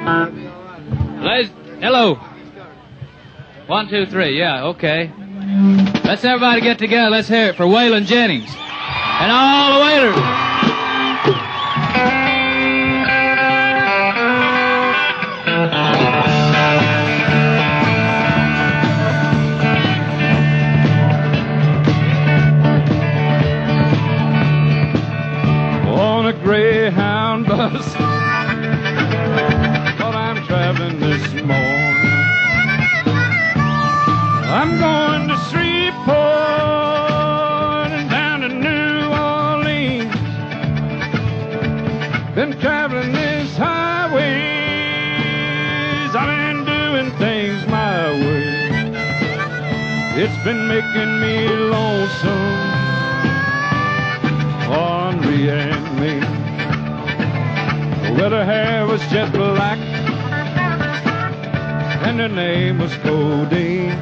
Hello. 1, 2, 3. Yeah, okay. Let's everybody get together. Let's hear it for Waylon Jennings and all the Wailers. On a Greyhound bus, while I'm traveling this morning, I'm going to Shreveport and down to New Orleans. Been traveling this highways, I've been doing things my way. It's been making me lonesome, Henri and me. Well, her hair was jet black and her name was Codeine.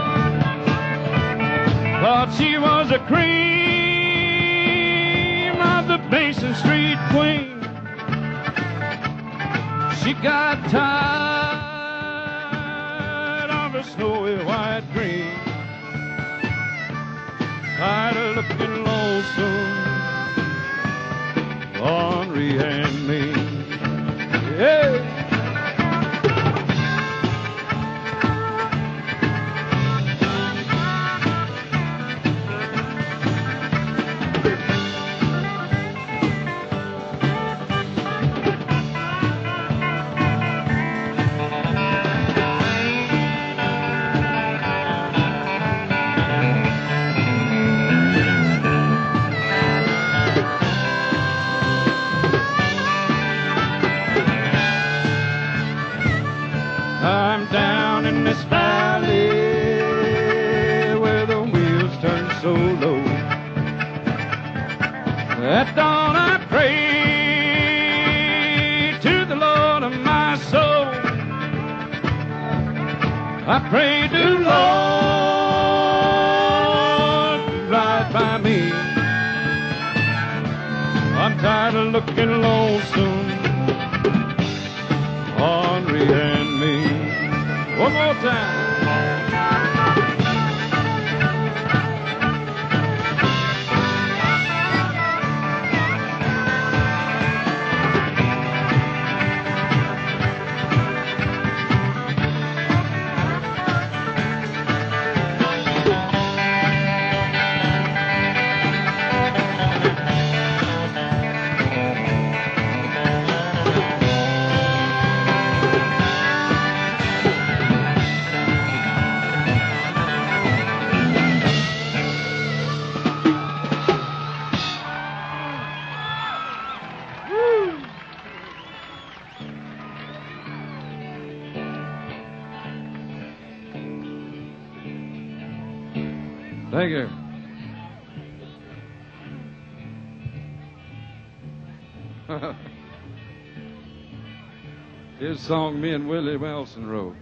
Thought she was a cream of the Basin Street queen. She got tired of her snowy white dream, tired of looking lonesome, Henri and me. Yeah. I'm down in this valley where the wheels turn so low. At dawn I pray to the Lord of my soul. I pray to the Lord to ride by me. I'm tired of looking lonesome, Henri and me. One more time. Thank you. Here's a song me and Willie Nelson wrote.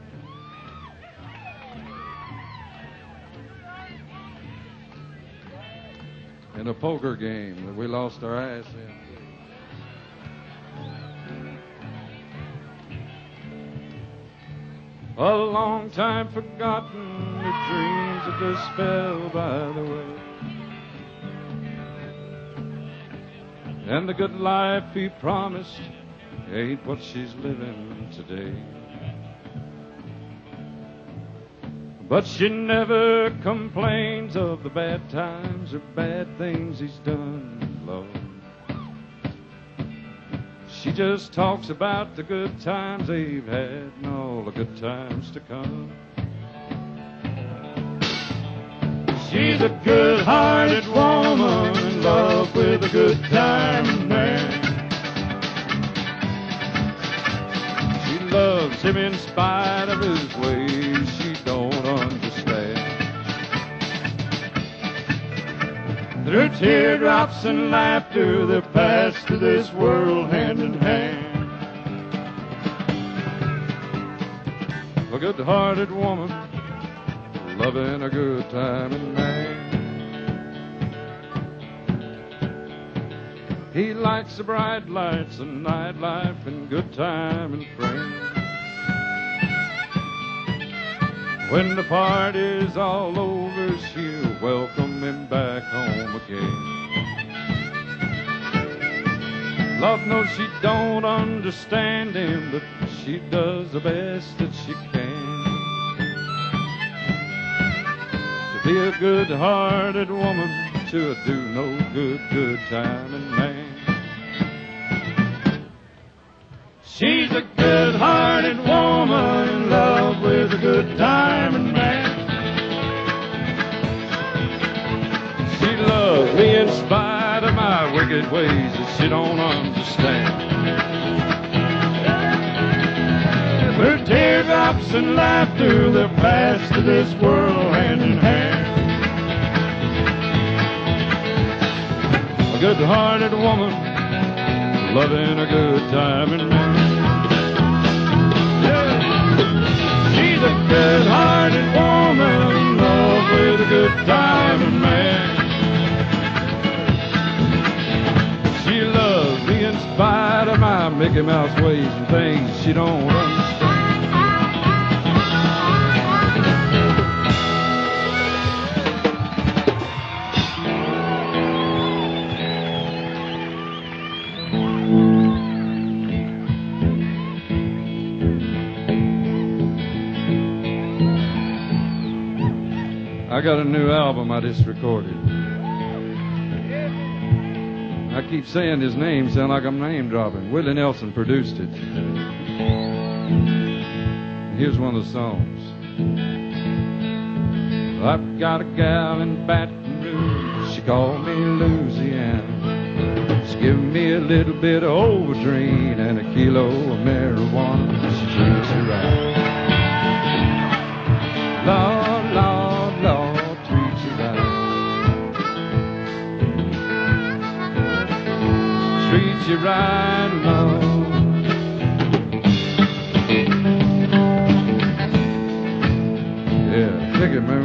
In a poker game that we lost our ass in. A long time forgotten, the dreams of the spell by the way, and the good life he promised ain't what she's living today. But she never complains of the bad times or bad things he's done, Lord. She just talks about the good times they've had and all the good times to come. She's a good-hearted woman in love with a good-time man. She loves him in spite of his ways she don't understand. Through teardrops and laughter they pass through this world hand in hand. A good-hearted woman loving a good-timing man. He likes the bright lights and nightlife and good time and friends. When the party's all over, she'll welcome him back home again. Lord knows she don't understand him, but she does the best that she can. To be a good-hearted woman, to a do-no-good, good-timing man. She's a good-hearted woman in love with a good-timing man. She loves me in spite of my wicked ways that she don't understand. Her teardrops and laughter, they'll pass to this world hand in hand. A good-hearted woman, loving a good-timing man. Yeah. She's a good-hearted woman in love with a good-timing man. She loves me in spite of my Mickey Mouse ways and things she don't understand. I got a new album I just recorded. I keep saying his name, sound like I'm name dropping. Willie Nelson produced it. Here's one of the songs. I've got a gal in Baton Rouge, she called me Louisiana. She give me a little bit of Ovaltine and a kilo of marijuana. She treats you right. Lord, Lord, Lord, treats you right. Treats you right, Lord. Yeah, take it, man.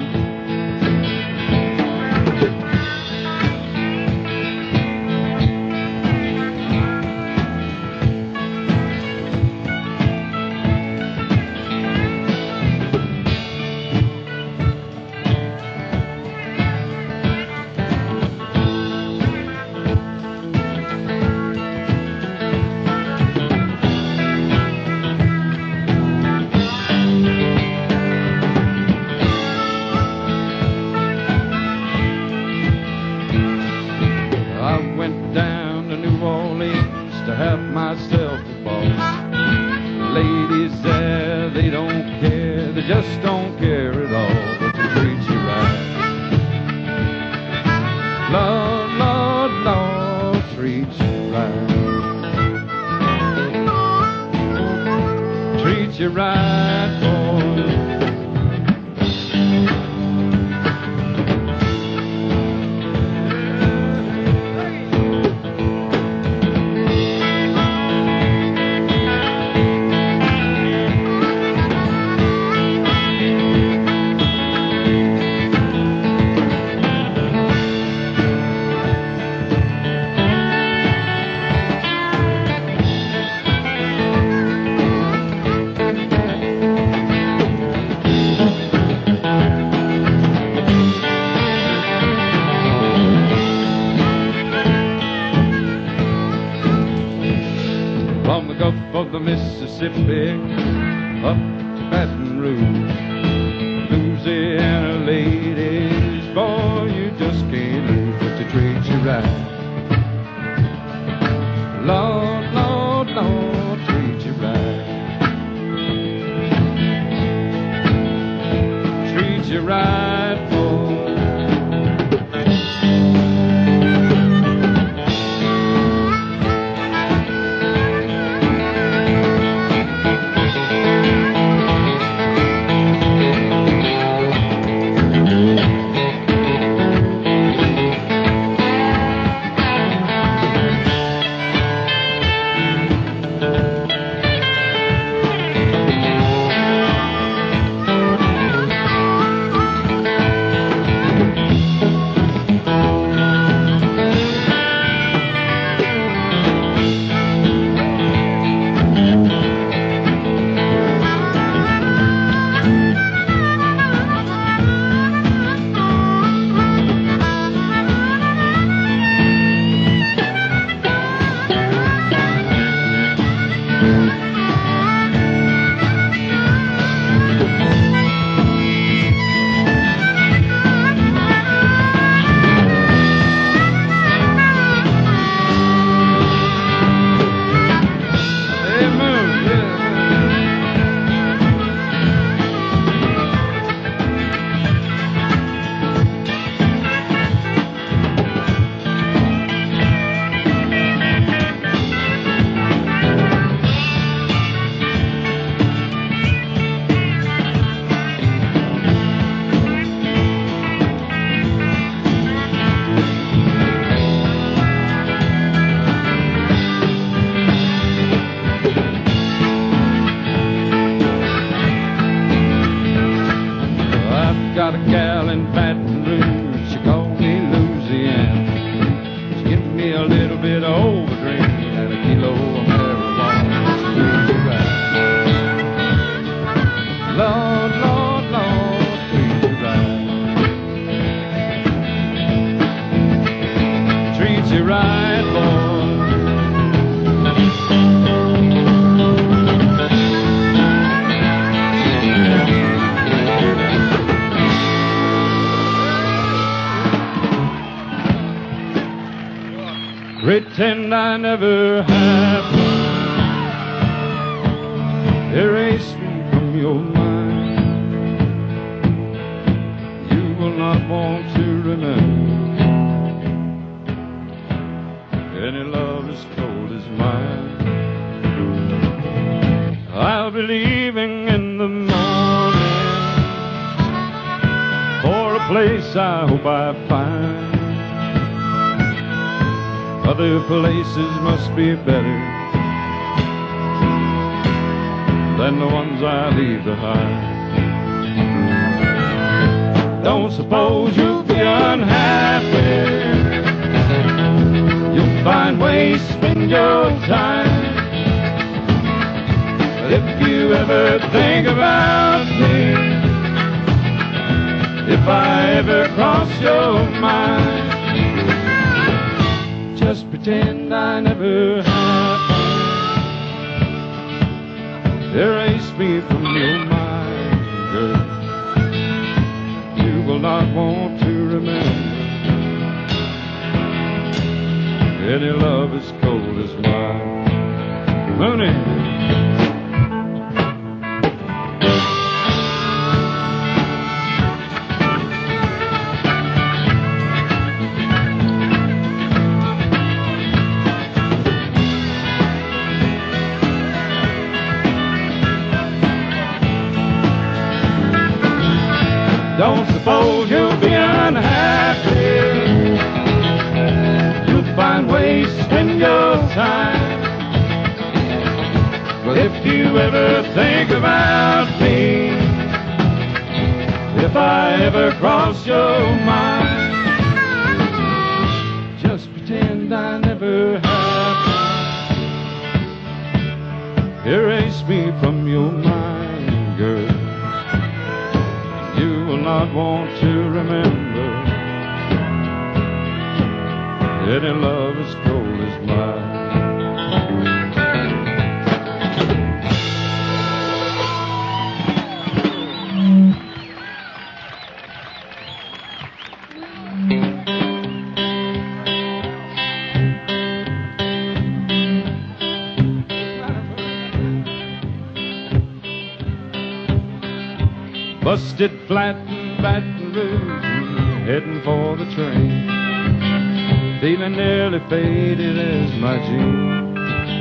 Mississippi up to Baton Rouge, Louisiana ladies, boy, you just can't lose, but they treat you right. Lord, Lord, Lord, treat you right. Treat you right, boy. pretend I never happened. Erase me from your mind. You will not want to remember any love as cold as mine. I'll be leaving in the morning for a place I hope I find. Other places must be better than the ones I leave behind. Don't suppose you'll be unhappy. You'll find ways to spend your time. But if you ever think about me, if I ever cross your mind, just pretend I never happened. Erase me from your mind, girl. You will not want to remember any love as cold as mine. Mooney. Don't suppose you'll be unhappy. You'll find ways to spend your time. But if you ever think about me, if I ever cross your mind, just pretend I never happened. Erase me from your mind, girl. You will not want to remember any love as cold as mine. Busted flat in Baton Rouge, heading for the train, feeling nearly faded as my jeans.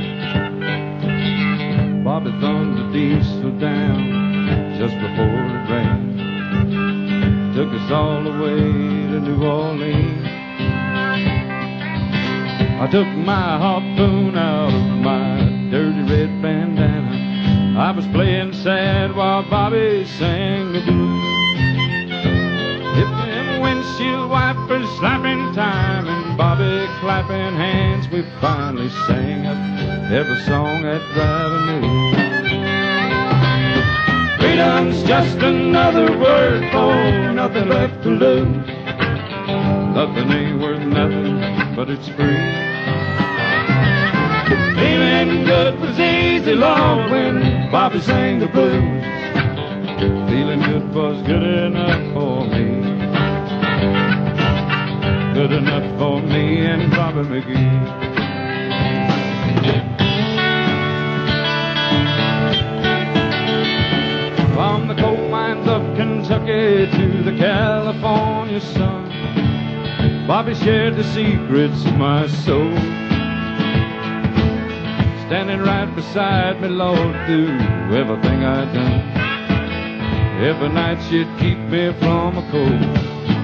Bobby thumbed the diesel down just before it rained, took us all the way to New Orleans. I took my harpoon out of my dirty red bandana. I was playing sad while Bobby sang the blues. If them windshield wipers slapping time and Bobby clapping hands, we finally sang up every song that driver knew. Freedom's just another word for nothing left to lose. Nothing ain't worth nothing, but it's free. Feeling good was easy, Lord, when Bobby sang the blues. Feeling good was good enough for me. Good enough for me and Bobby McGee. From the coal mines of Kentucky to the California sun, Bobby shared the secrets of my soul. Standing right beside me, Lord, through everything I'd done. Every night she'd keep me from a cold.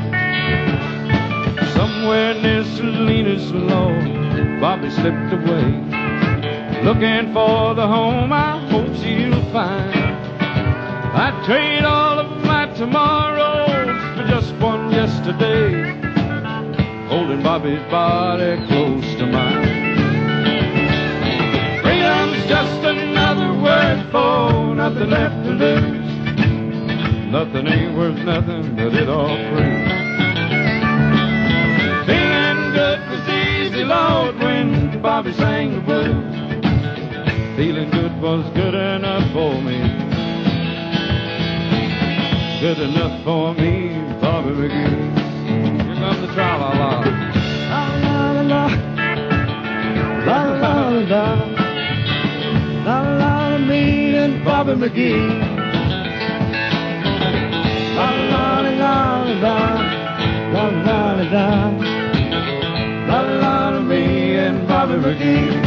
Somewhere near Salinas, Lord, Bobby slipped away, looking for the home I hope she'll find. I'd trade all of my tomorrows for just one yesterday, holding Bobby's body close to mine. Freedom's just another word for nothing left to lose. Nothing ain't worth nothing, but it all free. Feeling good was easy, Lord, when Bobby sang the blues. Feeling good was good enough for me. Good enough for me, Bobby McGee. Here comes the tra-la-la. La-la-la-la. La la la la la la, me and Bobby McGee. La la la la la la la la la la la, me and Bobby McGee.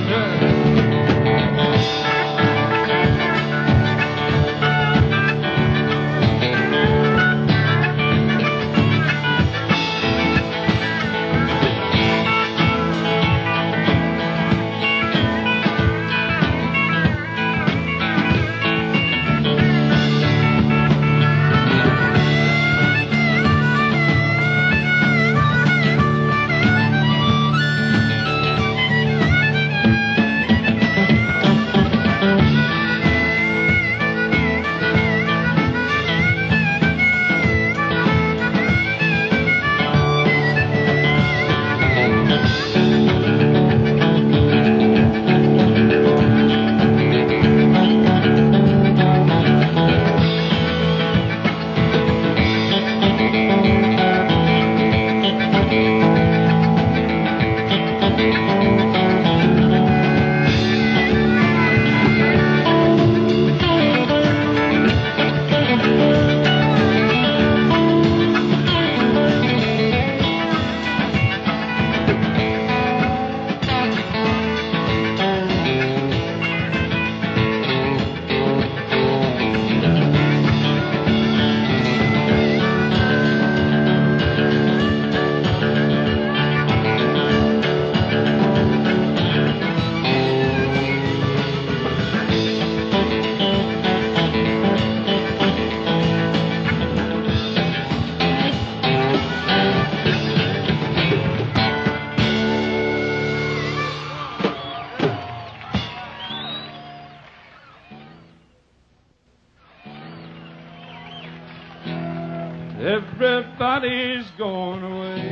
Everybody's going away.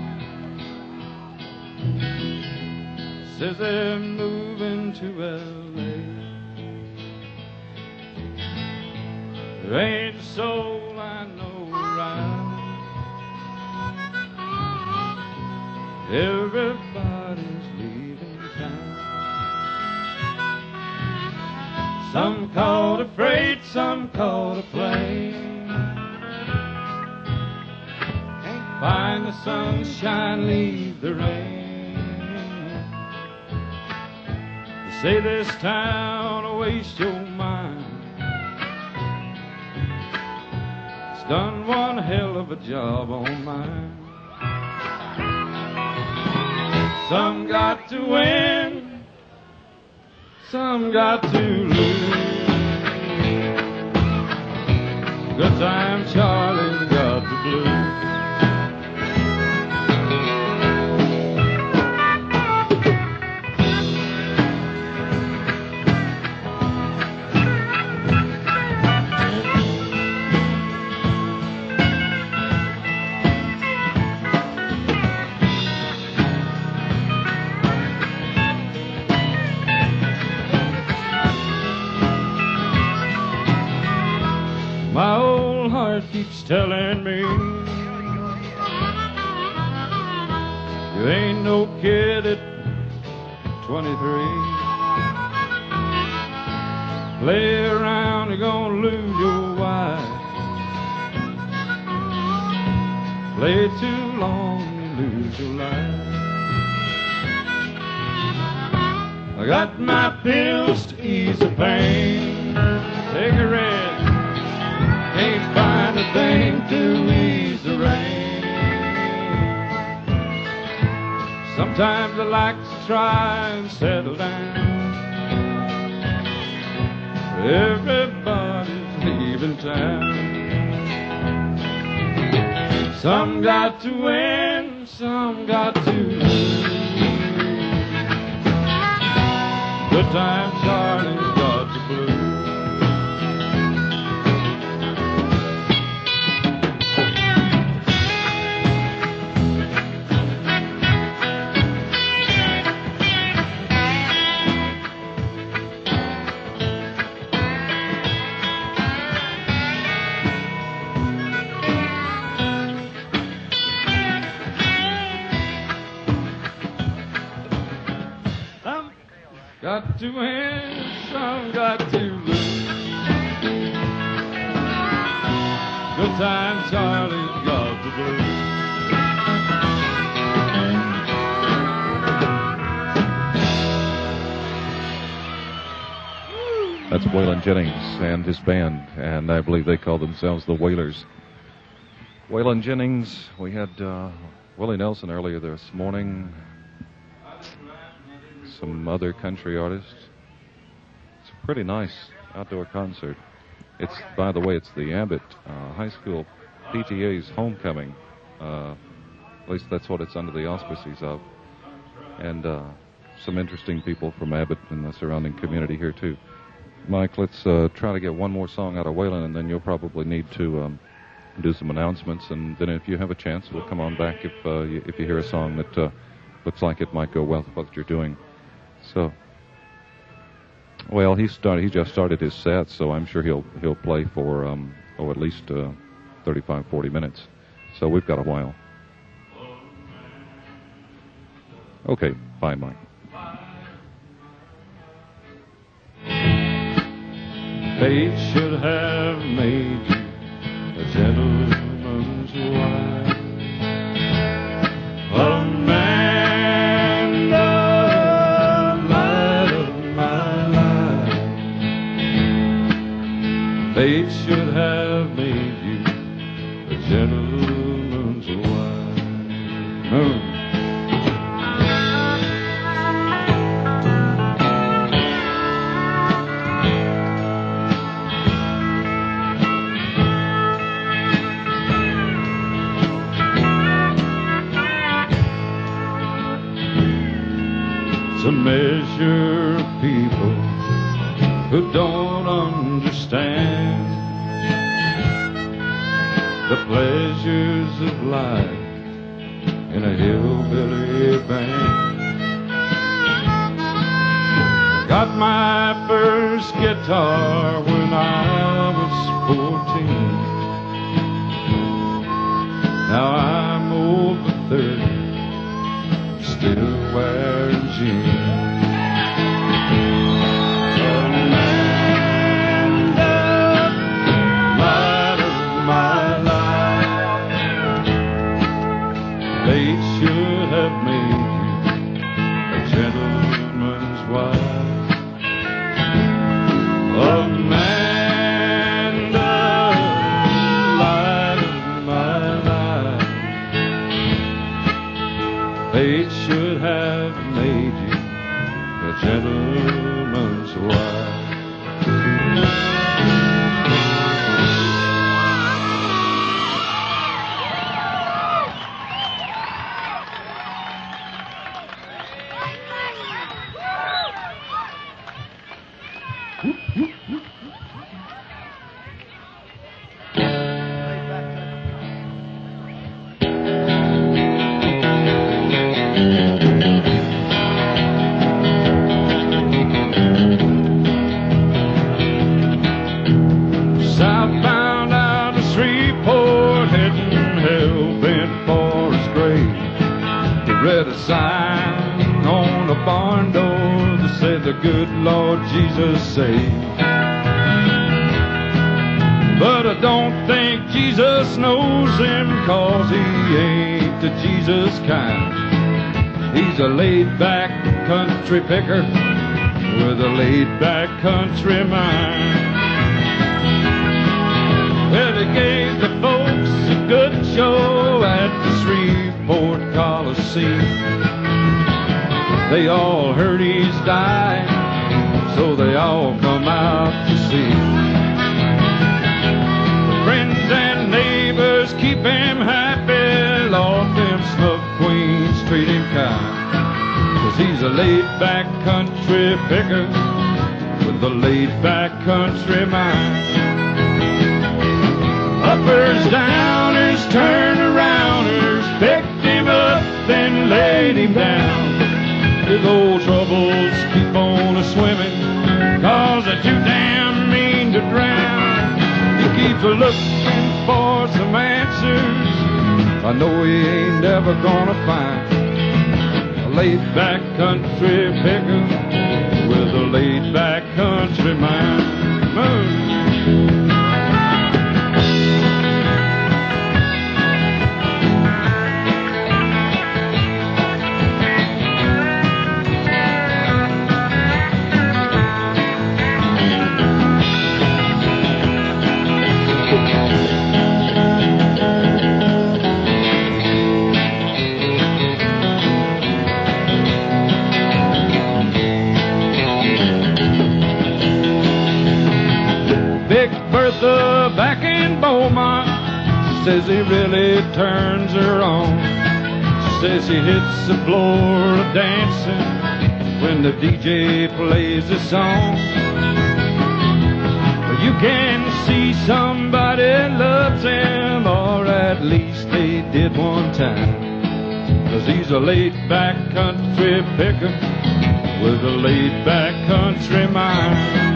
Says they're moving to L.A. There ain't a soul I know around. Everybody's leaving town. Some called a freight, some called a plane. Find the sunshine, leave the rain. They say this town will waste your mind. It's done one hell of a job on mine. Some got to win, some got to lose. Good time Charlie's got the blues. My old heart keeps telling me you ain't no kid at 23. Play around, you're gonna lose your wife. Play too long, you lose your life. I got my pills to ease the pain. Take a rest. Can't find a thing to ease the rain. Sometimes I like to try and settle down. Everybody's leaving town. Some got to win, some got to lose. Good time Charlie's got the blues. to win, some got to lose. Good time Charlie's got the blues. That's Waylon Jennings and his band, and I believe they call themselves the Wailers. Waylon Jennings, we had Willie Nelson earlier this morning, some other country artists. It's a pretty nice outdoor concert. It's, by the way, it's the Abbott High School PTA's homecoming. At least that's what it's under the auspices of. And some interesting people from Abbott and the surrounding community here, too. Mike, let's try to get one more song out of Waylon, and then you'll probably need to do some announcements. And then if you have a chance, we'll come on back if you hear a song that looks like it might go well with what you're doing. So, well, he just started his set, so I'm sure he'll play for at least 35, 40 minutes. So we've got a while. Okay, fine, Mike. Fate should have made you a gentleman's wife, Amanda, light of my life. Fate should have made you a gentleman's wife. To measure people who don't understand the pleasures of life in a hillbilly band. Got my first guitar when I was 14. Now I'm over 30, still wearing jeans. Fate should have made you a gentleman's wife. Southbound out to Shreveport, heading hell-bent for his grave. He read a sign on a barn door that said, "The good Lord Jesus saved." But I don't think Jesus knows him, 'cause he ain't the Jesus kind. He's a laid-back country picker with a laid-back country mind. Well, he gave the folks a good show at the Shreveport Coliseum. They all heard he's died, so they all come out to see. The friends and neighbors keep him happy, Lord, them slug queens treat him kind. 'Cause he's a laid-back country picker with a laid-back country mind. Uppers, downers, turnarounders picked him up, then laid him down. His old troubles keep on a-swimming, 'cause they're too damn mean to drown. He keeps looking for some answers I know he ain't ever gonna find. A laid-back country picker with with a laid-back country man. Moon. Big Bertha back in Beaumont, she says he really turns her on. She says he hits the floor of dancing when the DJ plays a song. But you can see somebody loves him, or at least they did one time. 'Cause he's a laid-back country picker with a laid-back country mind.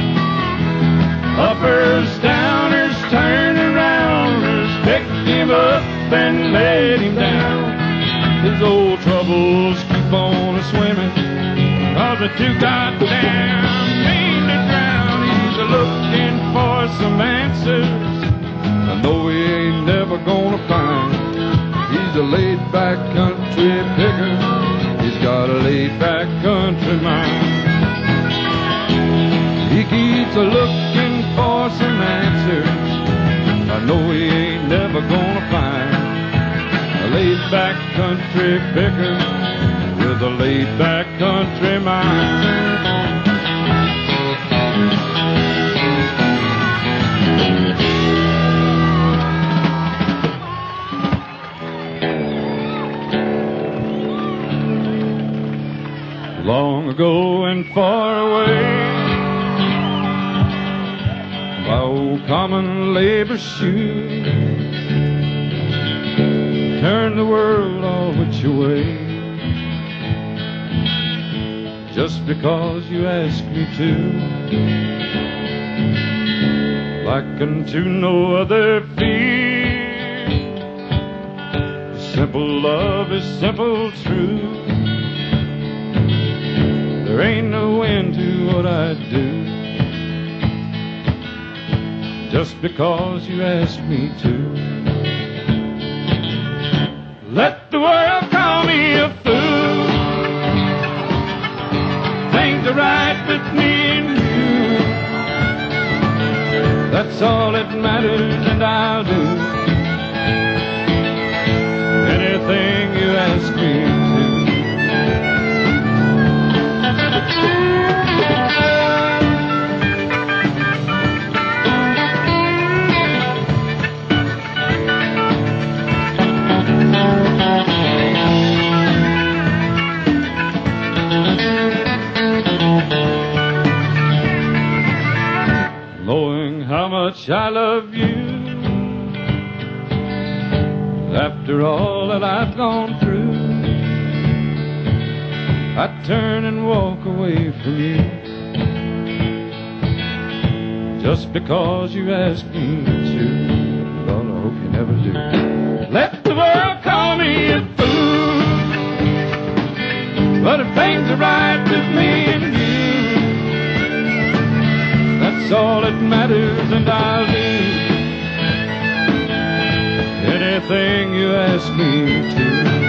Uppers, downers, turnarounders picked him up and laid him down. His old troubles keep on swimming, 'cause they're too goddamn mean to drown. He's looking for some answers I know he ain't never gonna find. He's a laid-back country picker, he's got a laid-back country mind. He keeps looking for some answers I know he ain't never gonna find. A laid-back country picker with a laid-back country mind. Long ago and far away, my old common labor shoes turn the world all which way, just because you ask me to. Like unto no other fear, simple love is simple truth. There ain't no end to what I do, just because you ask me to. Let the world call me a fool, things are right with me and you. That's all that matters, and I'll do anything you ask me to. Knowing how much I love you, after all that I've gone through, I turn and walk away from you, just because you ask me to. Lord, I hope you never do. Let the world call me a fool, but if things are right with me and you, that's all that matters, and I'll do anything you ask me to.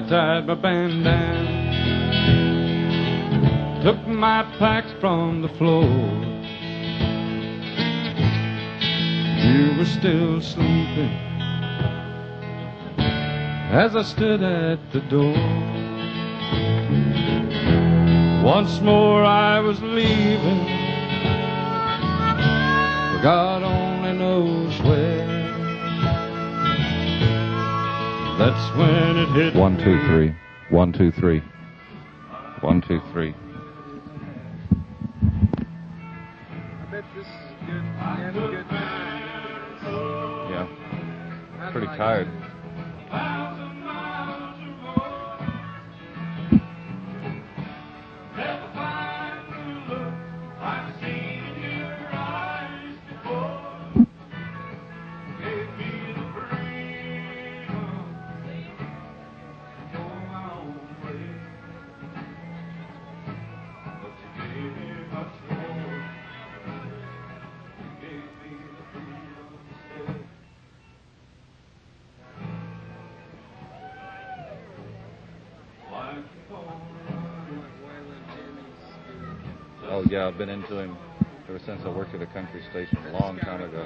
tied my bandana, took my packs from the floor. You were still sleeping as I stood at the door. Once more I was leaving, God only knows where. That's when it hit 1, 2, 3. 1, 2, 3. 1, 2, 3. I bet this is good. Have a good time. Yeah. I'd Pretty like tired. to. Oh, yeah, I've been into him ever since I worked at a country station a long time ago.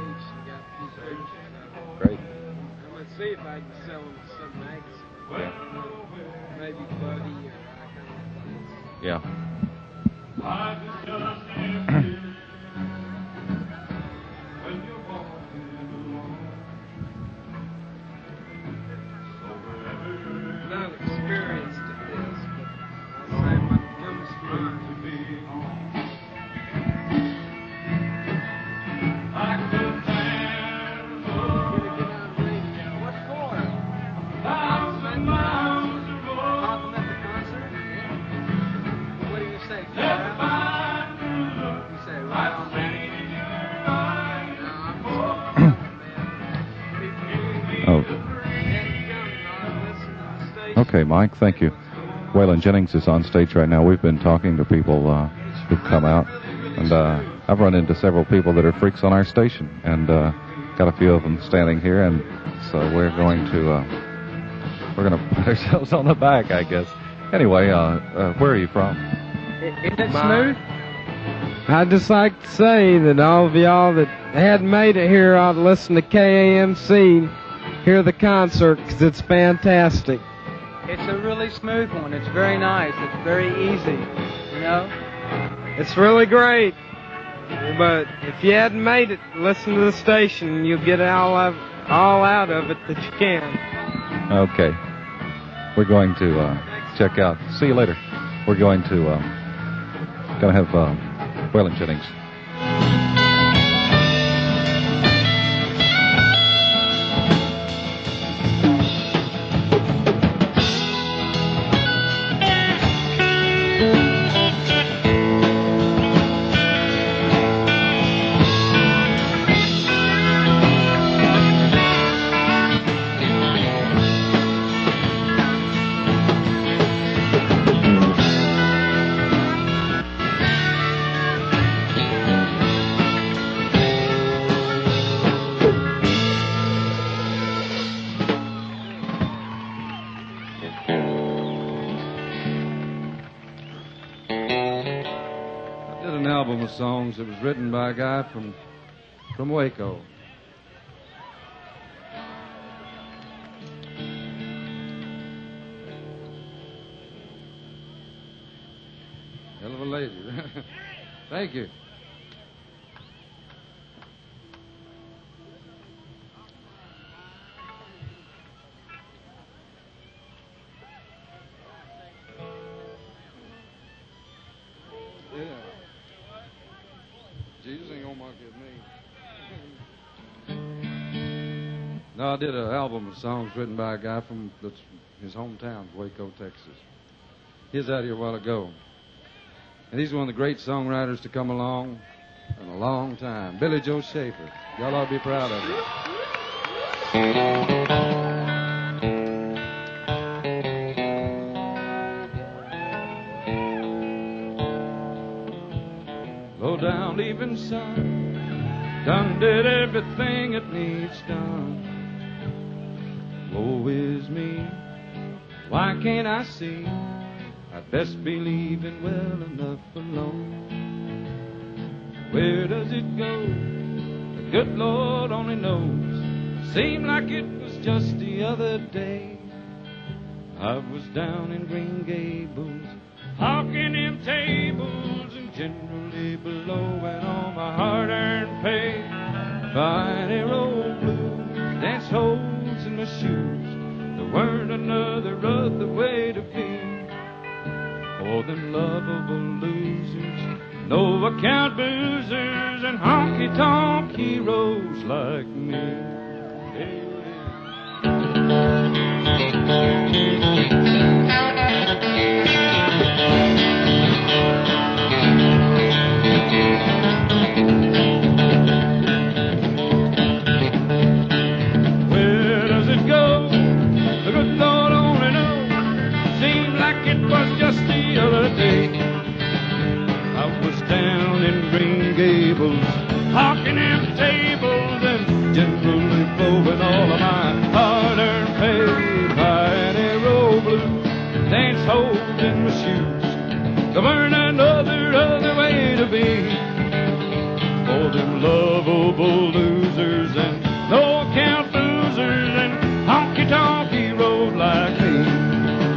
Great. I'm going to see if I can sell them to some magazine. Yeah. Maybe Buddy or that kind of place. Yeah. Not experienced at this, but I'll say my thumb's fine. Okay, Mike, thank you. Waylon Jennings is on stage right now. We've been talking to people who've come out, and I've run into several people that are freaks on our station, and got a few of them standing here, and so we're going to put ourselves on the back, I guess. Anyway, where are you from? Isn't it smooth? I'd just like to say that all of y'all that hadn't made it here ought to listen to KAMC, hear the concert, because it's fantastic. It's a really smooth one. It's very nice. It's very easy, you know? It's really great. But if you hadn't made it, listen to the station. You'll get all out of it that you can. Okay. We're going to check out. See you later. We're going to have Waylon Jennings. Songs. It was written by a guy from Waco. Hell of a lady. Thank you. Jesus ain't gonna mock at me. No, I did an album of songs written by a guy from his hometown, Waco, Texas. He was out here a while ago. And he's one of the great songwriters to come along in a long time. Billy Joe Schaefer. Y'all ought to be proud of him. Low down leaving sun, done did everything it needs done. Woe is me, Why can't I see? I'd best be leaving well enough alone. Where does it go? The good Lord only knows. Seemed like it was just the other day. I was down in Green Gables, hawking them tables and generally blowing all my hard-earned pay. Buying a old blues, dance holes in my shoes. There weren't another other way to be. For them lovable losers, no account boozers, and honky-tonk heroes like me. Where does it go? The good Lord only knows. Seemed like it was just the other day. I was down in Green Gables, hawking them tables and generally blowing all of my hard-earned pay. Buying a roll blue, dance holes in my shoes. To learn another way to be. For them lovable losers and no account boozers and honky-tonk heroes like me.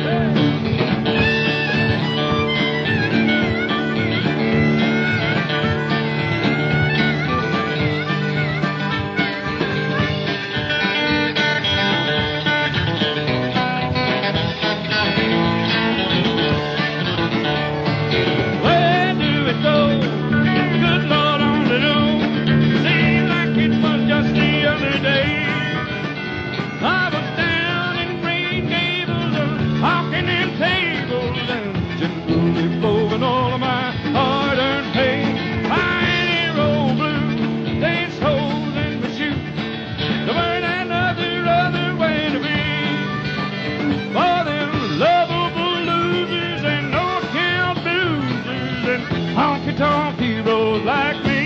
Honky-tonk heroes like me.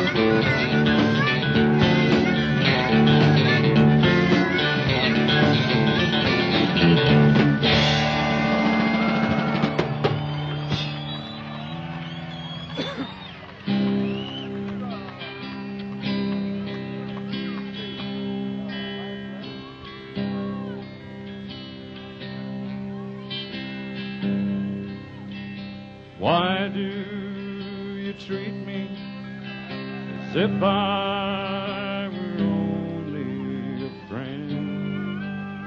Why do you treat me as if I were only a friend?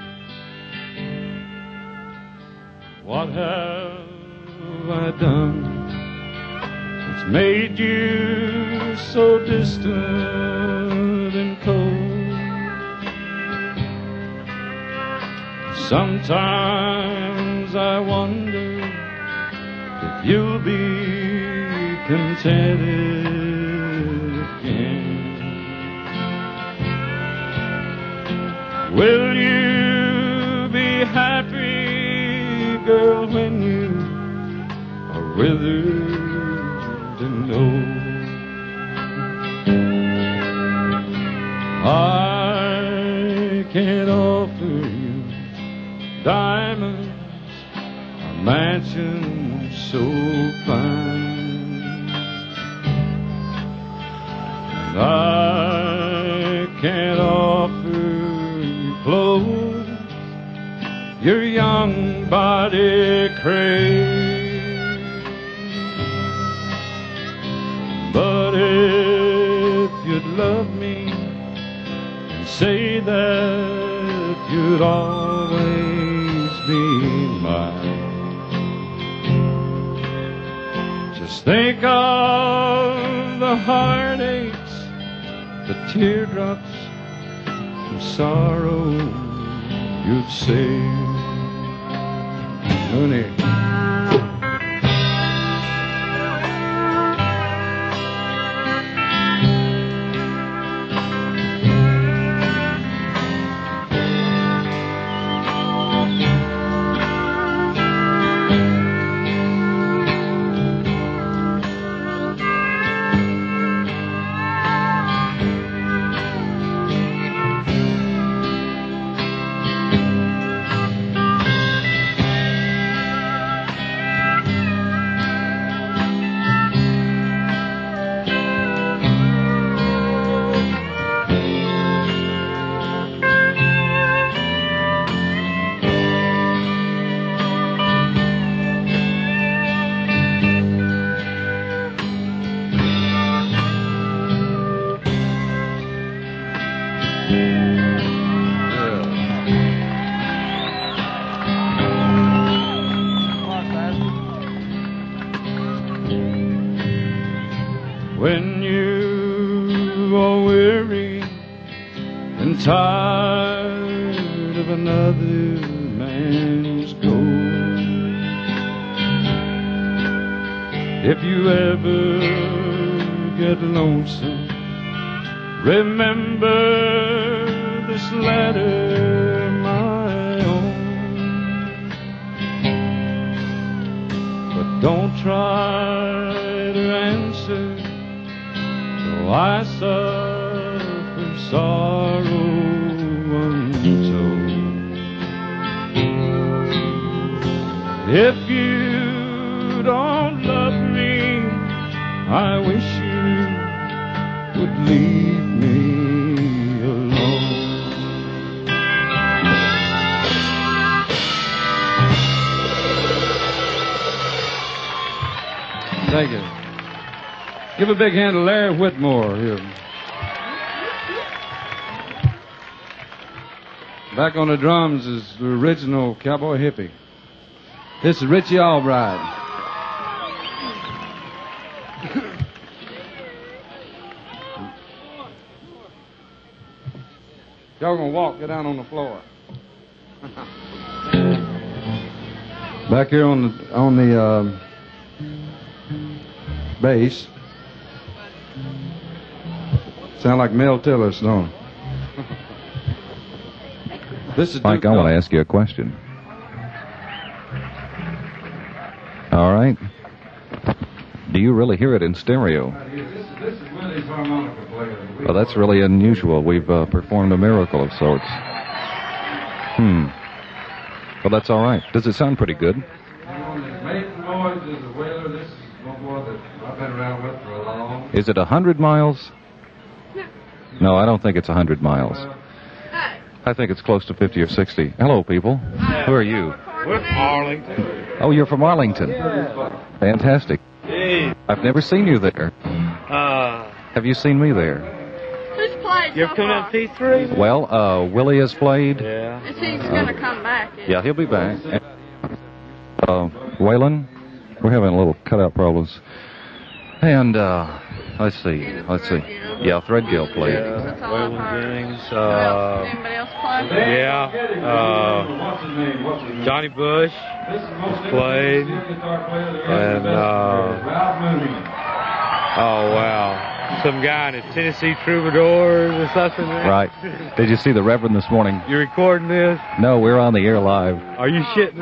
What have I done that's made you so distant and cold? Sometimes I wonder if you'll be contented again. Will you be happy, girl, when you are withered and old? I can't offer you diamonds or mansions so fine, and I can't offer you clothes your young body craves. But if you'd love me and say that you'd always be mine, just think of the heartaches, the teardrops of sorrow you'd save, honey. when you are weary and tired of another man's gold. If you ever get lonesome, remember this letter, my own. But don't try to answer, though I suffer sorrow untold. If you don't love me, I wish you would leave me alone. Thank you. Give a big hand to Larry Whitmore here. Back on the drums is the original Cowboy Hippie. This is Richie Albright. Y'all gonna walk, get down on the floor. Back here on the bass. Sound like Mel Tillis, don't it? This is Mike, I want to ask you a question. All right. Do you really hear it in stereo? This is Willie's harmonica player. Well, that's really unusual. We've performed a miracle of sorts. Well, that's all right. Does it sound pretty good? Making noise is a whaler. This is one more that I've been around with for a long. Is it 100 miles? No, I don't think it's 100 miles. I think it's close to 50 or 60. Hello, people. Who are you? We're from Arlington. Oh, you're from Arlington. Fantastic. Hey. I've never seen you there. Have you seen me there? Who's played You're so coming far? up P3? Well, Willie has played. Yeah. Is he going to come back? Yeah, he'll be back. Waylon, we're having a little cutout problems. And, let's see. Yeah, Threadgill played. That's all I've Waylon heard. Jennings. Anybody else play? Yeah. Johnny Bush played. And, oh, wow. Some guy in his Tennessee Troubadours or something. Right. Did you see the Reverend this morning? You recording this? No, we're on the air live. Are you shitting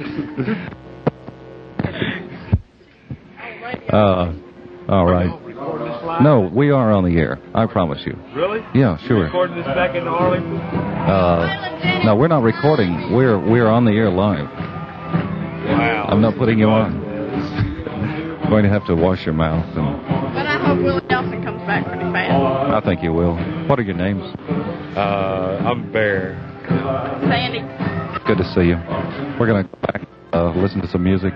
it? All right. No, we are on the air. I promise you. Really? Yeah, sure. Recording this back in Arlington? No, we're not recording. We're on the air live. Wow. I'm not putting you on. I'm going to have to wash your mouth. And But I hope Willie Nelson comes back pretty fast. I think you will. What are your names? I'm Bear. Sandy. Good to see you. We're going to go back listen to some music.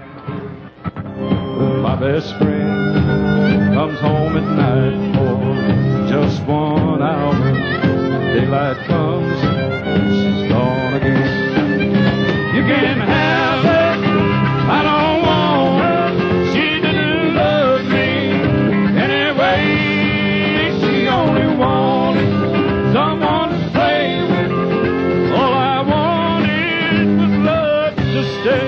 My best friend comes home at night for just 1 hour. Daylight comes, she's gone again. You can have her, I don't want her. She didn't love me anyway. She only wanted someone to play with. All I wanted was love to stay.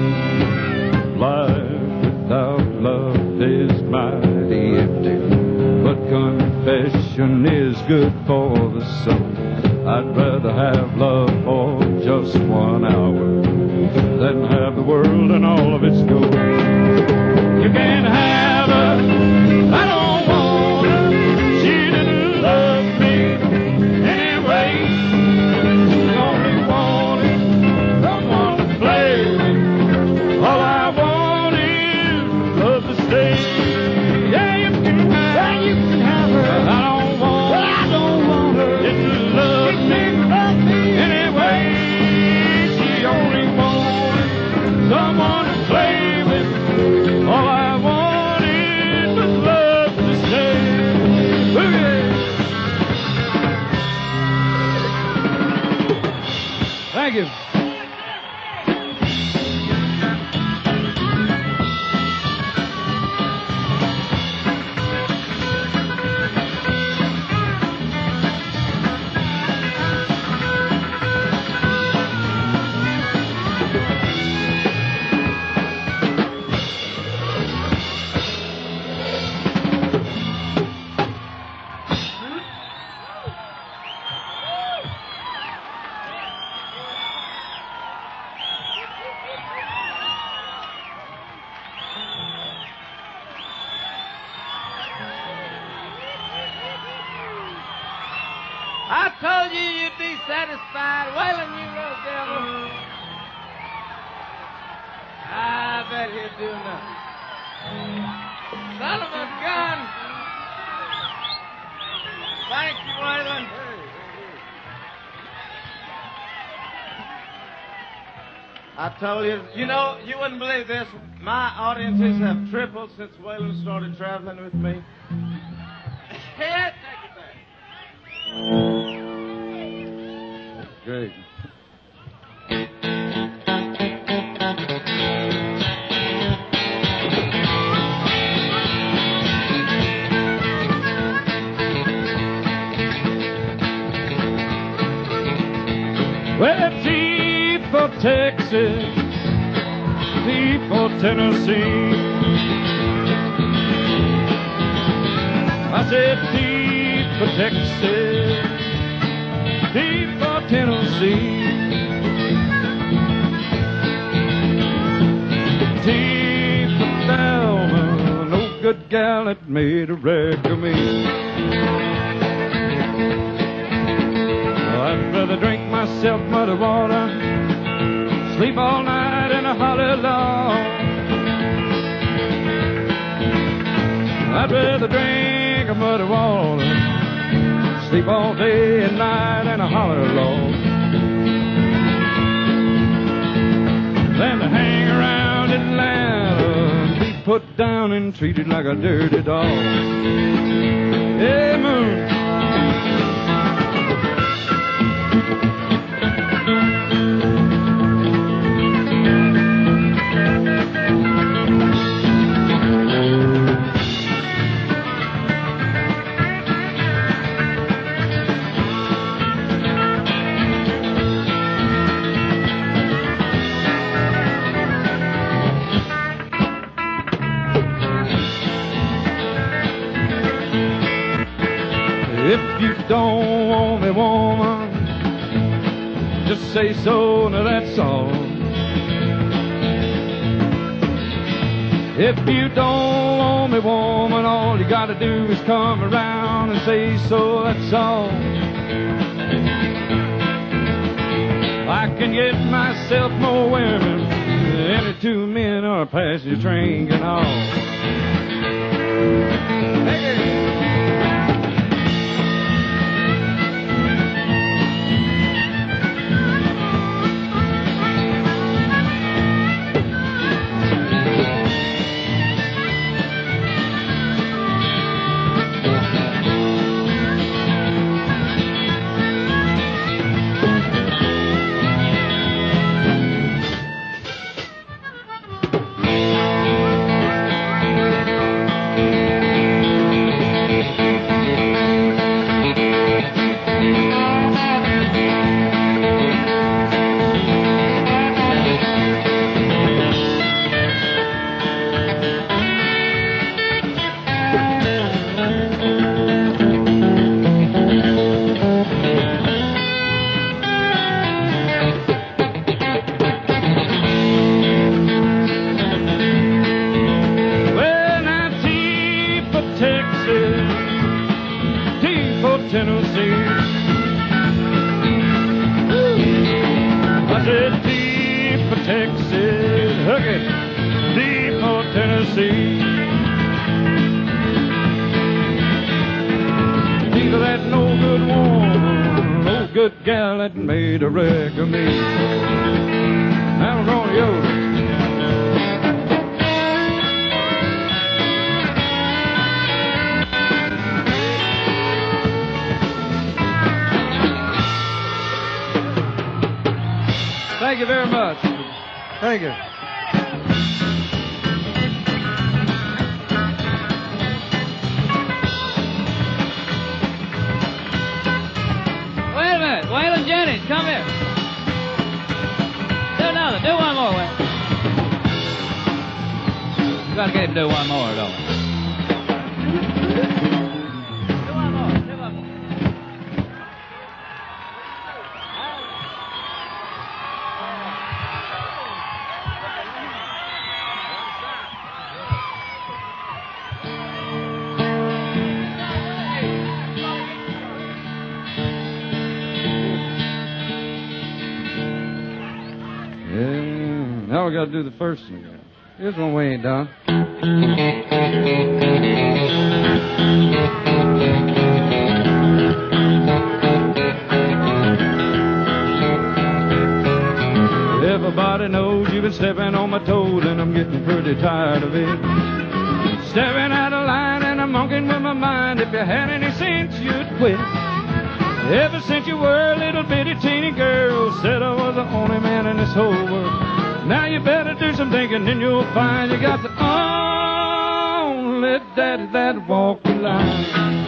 Life without love is mighty empty, but confession is good for the soul. I'd rather have love for just 1 hour than have the world and all of its gold. You can have her, I don't want her. She didn't love me anyway. She only wanted someone to play with. All I wanted was love to stay. Yeah, you can have her. I don't want her. Didn't love me anyway. She only wanted someone to play with. told you you'd be satisfied. Waylon, you little devil. I bet he'll do nothing. Son of a gun. Thank you, Waylon. I told you, you know, you wouldn't believe this. My audiences have tripled since Waylon started traveling with me. Yeah, take it back. Great. Well, T for Texas, T for Tennessee. I said T for Texas, T for Tennessee. T for Thelma, no good gal that made a wreck of me. I'd rather drink myself muddy water, sleep all night in a hollow log. I'd rather drink a muddy water, sleep all day and night in a hollow log, than to hang around Atlanta and be put down and treated like a dirty dog. Hey, Moon. If you don't want me, woman, just say so, now that's all. If you don't want me, woman, all you gotta do is come around and say so, that's all. I can get myself more women than any two men on a passenger train can haul. Hey. Tennessee. I said deep for Texas, hook it, deep for Tennessee. Think of that no good woman, no good gal that made a wreck of me. Now we're going to Yoda. Thank you very much. Thank you. Wait a minute. Waylon Jennings, come here. Do another. Do one more, Waylon. You got to get him to do one more, don't we? Do one more. Do one more. we got to do the first one again. Here's one we ain't done. Everybody knows you've been stepping on my toes, and I'm getting pretty tired of it. Staring at a line and I'm monkeying with my mind. If you had any sense, you'd quit. Ever since you were a little bitty teeny girl, said I was the only man in this whole world. Now you better do some thinking, then you'll find you got the only daddy that walked the line.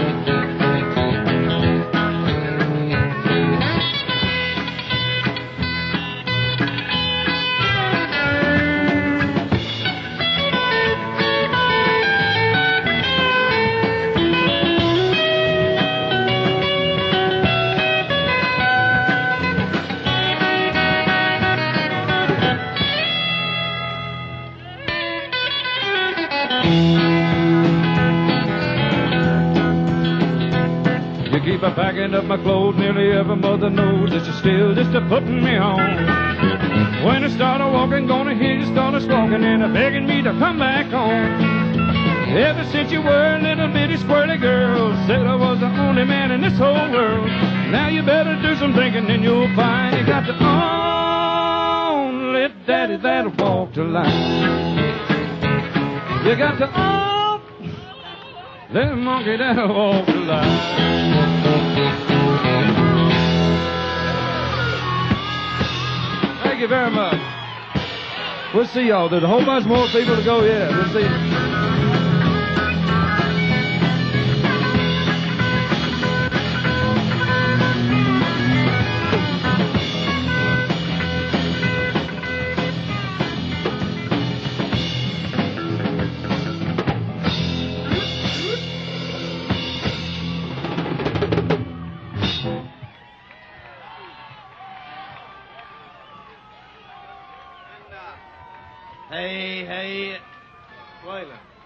Keep a packing up my clothes, nearly every mother knows that you're still just a putting me on. When I start a walking, gonna hear you start a squawking and a begging me to come back home. Ever since you were a little bitty squirrely girl, said I was the only man in this whole world. Now you better do some thinking, then you'll find you got the only daddy that'll walk the line. You got the little monkey that'll walk the line. Thank you very much. We'll see y'all. There's a whole bunch more people to go yet. We'll see you. Hey, Waylon.